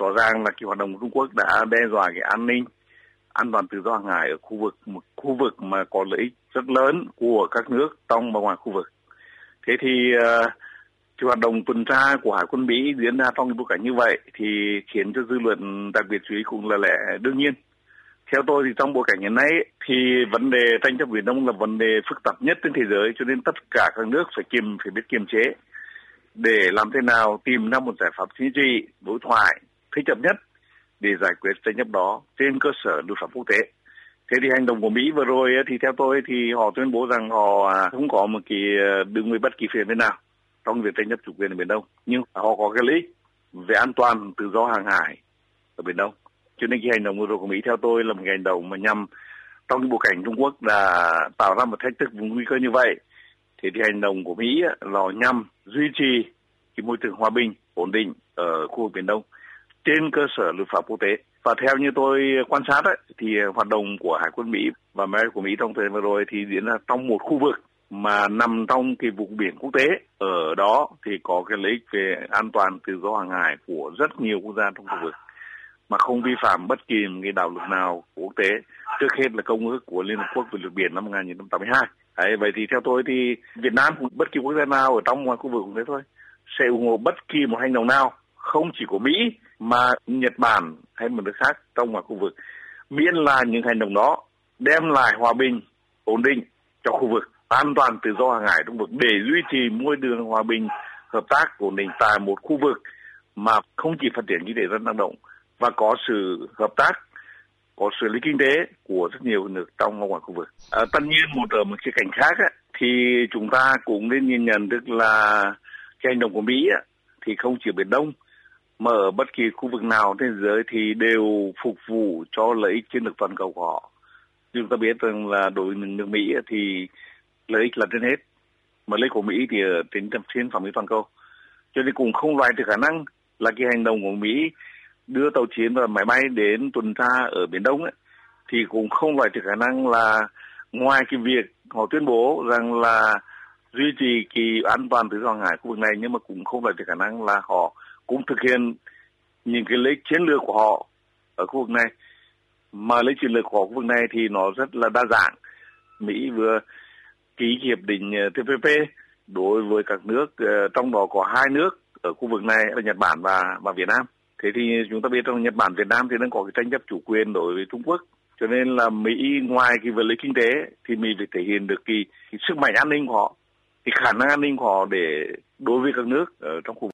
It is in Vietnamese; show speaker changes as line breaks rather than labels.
rõ ràng là cái hoạt động của Trung Quốc đã đe dọa cái an ninh, an toàn tự do hàng hải ở một khu vực mà có lợi ích rất lớn của các nước trong và ngoài khu vực. Thế thì cái hoạt động tuần tra của Hải quân Mỹ diễn ra trong cái bối cảnh như vậy thì khiến cho dư luận đặc biệt chú ý cũng là lẽ đương nhiên. Theo tôi thì trong bối cảnh hiện nay thì vấn đề tranh chấp Biển Đông là vấn đề phức tạp nhất trên thế giới, cho nên tất cả các nước phải biết kiềm chế để làm thế nào tìm ra một giải pháp chính trị, đối thoại thích hợp nhất để giải quyết tranh chấp đó trên cơ sở luật pháp quốc tế. Thế thì hành động của Mỹ vừa rồi thì theo tôi thì họ tuyên bố rằng họ không có một cái đứng với bất kỳ phía bên nào trong việc tranh chấp chủ quyền ở Biển Đông, nhưng họ có cái lợi ích về an toàn tự do hàng hải ở Biển Đông. Cho nên cái hành động vừa rồi của Mỹ theo tôi là một hành động mà nhằm trong cái bối cảnh Trung Quốc đã tạo ra một thách thức vùng nguy cơ như vậy. Thì hành động của Mỹ là nhằm duy trì cái môi trường hòa bình, ổn định ở khu vực Biển Đông trên cơ sở luật pháp quốc tế. Và theo như tôi quan sát thì hoạt động của Hải quân Mỹ và máy bay của Mỹ trong thời gian vừa rồi thì diễn ra trong một khu vực mà nằm trong cái vùng biển quốc tế. Ở đó thì có cái lợi ích về an toàn tự do hàng hải của rất nhiều quốc gia trong khu vực mà không vi phạm bất kỳ một cái đạo luật nào của quốc tế. Trước hết là Công ước của Liên Hợp Quốc về luật biển năm 1982. Đấy, vậy thì theo tôi thì Việt Nam cũng bất kỳ quốc gia nào ở trong ngoài khu vực cũng thế thôi sẽ ủng hộ bất kỳ một hành động nào, không chỉ của Mỹ mà Nhật Bản hay một nước khác trong ngoài khu vực, miễn là những hành động đó đem lại hòa bình, ổn định cho khu vực, an toàn tự do hàng hải trong vực để duy trì môi trường hòa bình, hợp tác ổn định tại một khu vực mà không chỉ phát triển kinh tế rất năng động và có sự hợp tác, có sự lý kinh tế của rất nhiều nước trong và ngoài khu vực. Tất nhiên ở một khía cạnh khác thì chúng ta cũng nên nhìn nhận được là cái hành động của Mỹ thì không chỉ ở Biển Đông mà ở bất kỳ khu vực nào trên thế giới thì đều phục vụ cho lợi ích chiến lược toàn cầu của họ. Chúng ta biết rằng là đối với nước Mỹ thì lợi ích là trên hết, mà lợi ích của Mỹ thì ở trên phạm vi toàn cầu. Cho nên cũng không loại trừ khả năng là cái hành động của Mỹ đưa tàu chiến và máy bay đến tuần tra ở Biển Đông thì cũng không loại trừ khả năng là ngoài cái việc họ tuyên bố rằng là duy trì cái an toàn tự do hàng hải khu vực này, nhưng mà cũng không loại trừ khả năng là họ cũng thực hiện những cái lợi ích chiến lược của họ ở khu vực này. Mà lợi ích chiến lược của khu vực này thì nó rất là đa dạng. Mỹ vừa ký hiệp định TPP đối với các nước, trong đó có hai nước ở khu vực này là Nhật Bản và Việt Nam. Thế thì chúng ta biết trong Nhật Bản, Việt Nam thì đang có cái tranh chấp chủ quyền đối với Trung Quốc. Cho nên là Mỹ ngoài cái vật lý kinh tế thì Mỹ phải thể hiện được cái sức mạnh an ninh của họ, cái khả năng an ninh của họ để đối với các nước ở trong khu vực.